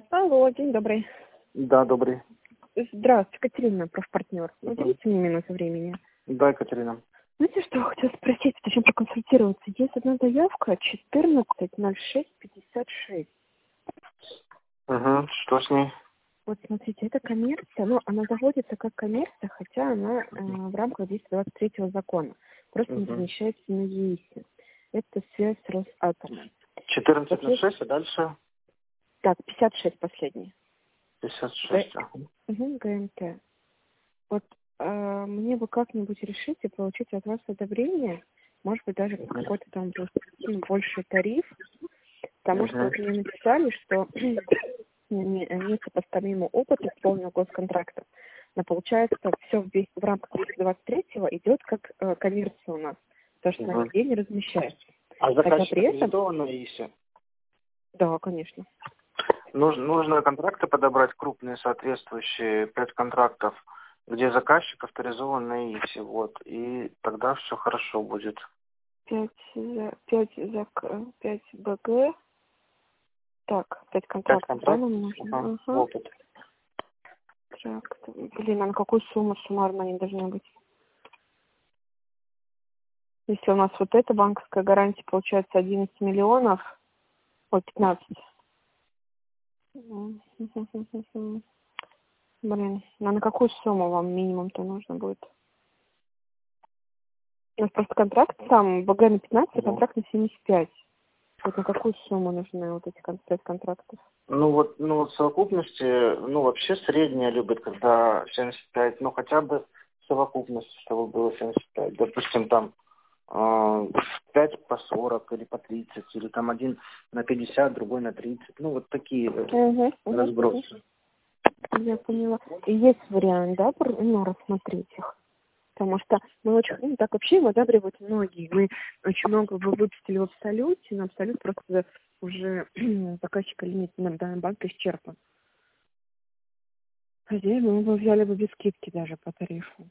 Алло, день добрый. Да, добрый. Здравствуйте, Катерина, профпартнер. Мгм. Уделите мне минуту времени. Да, Екатерина. Знаете, что я хотела спросить, точнее проконсультироваться? Есть одна заявка 14.06.56. Угу. Что с ней? Вот смотрите, это коммерция, но она заводится как коммерция, хотя она в рамках действия 23-го закона. Просто не Угу. размещается на ЕИСе. Это связь с Росатомом. 14.06, а дальше Так, 56 последний. 56. Ага. ГМТ. Вот мне бы как-нибудь решить и получить от вас одобрение, может быть, даже какой-то там больший тариф, потому что вот мне написали, что несопоставимый опыт исполненного госконтракта. Но получается, все в рамках 23-го идет как коммерция у нас, потому что она Угу. нигде не размещается. А Хотя заказчик при этом... аккредитован на ИСе? Да, конечно. Нужно контракты подобрать крупные, соответствующие 5 контрактов, где заказчик авторизован на ИСе. Вот. И тогда все хорошо будет. 5 БГ. Так, 5 5 контрактов, да, контрактов. нам нужно? Ага. Ага. Опыт. Так, блин, а на какую сумму суммарно они должны быть? Если у нас вот эта банковская гарантия получается 11 миллионов, ой, 15. Блин, а на какую сумму вам минимум-то нужно будет? У нас просто контракт там, БГ на 15, а контракт на 75. Вот на какую сумму нужны вот эти 5 контрактов? Ну вот в совокупности, вообще средняя любит, когда 75, хотя бы в совокупности, чтобы было 75. Допустим, там 5 по 40 или по 30, или там один на 50, другой на 30. Вот такие разбросы. Я поняла. И есть вариант, да, рассмотреть их? Потому что мы очень, так вообще им одабривают многие. Мы очень много выпустили в Абсолюте, но Абсолют просто уже заказчика лимит на данный банк исчерпан. Здесь мы бы взяли бы без скидки даже по тарифу.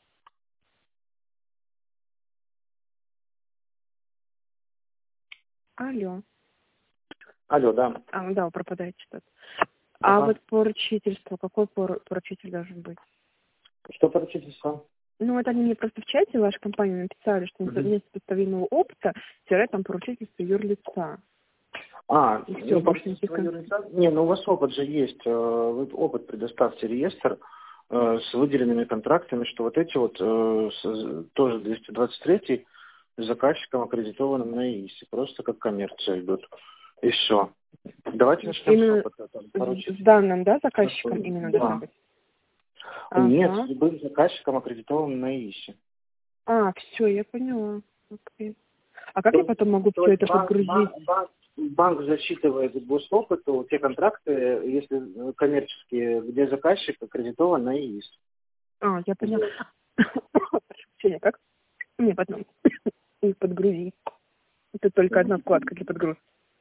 Алло. Алло, да. Да, вы пропадаете что-то. А Ага. вот поручительство, какой поручитель должен быть? Что поручительство? Вот они мне просто в чате вашей компании написали, что нет сопоставимого опыта, там поручительство юрлица. И все, больше никаких... У вас опыт же есть. Вы опыт предоставьте реестр с выделенными контрактами, что вот эти тоже 223 с заказчиком аккредитованным на ИИСе. Просто как коммерция идут. И все. Давайте начнем именно с опыта. с данным, да, заказчиком именно должно быть? Нет, с любым заказчиком аккредитованным на ИИСе. Все, я поняла. Окей. А как я потом могу все это подгрузить? Банк засчитывает госопыт, те контракты, если коммерческие, где заказчик аккредитован на ИИС. Я поняла. Прошу, как мне потом их подгрузить? Это только одна вкладка для подгрузки.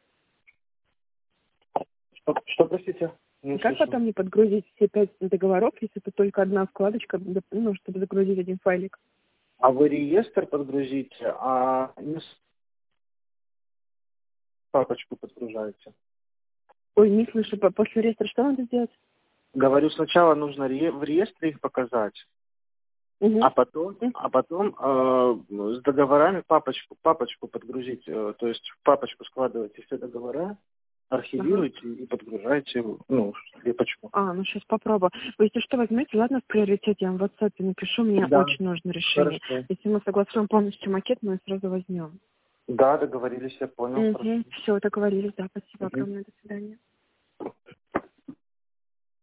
Что, простите? Как потом мне подгрузить все 5 договоров, если это только одна вкладочка, чтобы загрузить один файлик? А вы реестр подгрузите, а не папочку подгружаете? Ой, не слышу. После реестра что надо сделать? Говорю, сначала нужно в реестре их показать, а потом с договорами папочку подгрузить, то есть в папочку складываете все договора, архивируете и подгружаете скрепочку. Сейчас попробую. Вы если что возьмете, ладно, в приоритете, я вам в WhatsApp напишу, мне очень нужно решение. Хорошо. Если мы согласуем полностью макет, мы сразу возьмем. Да, договорились, я понял. Все, договорились, да, спасибо огромное, до свидания.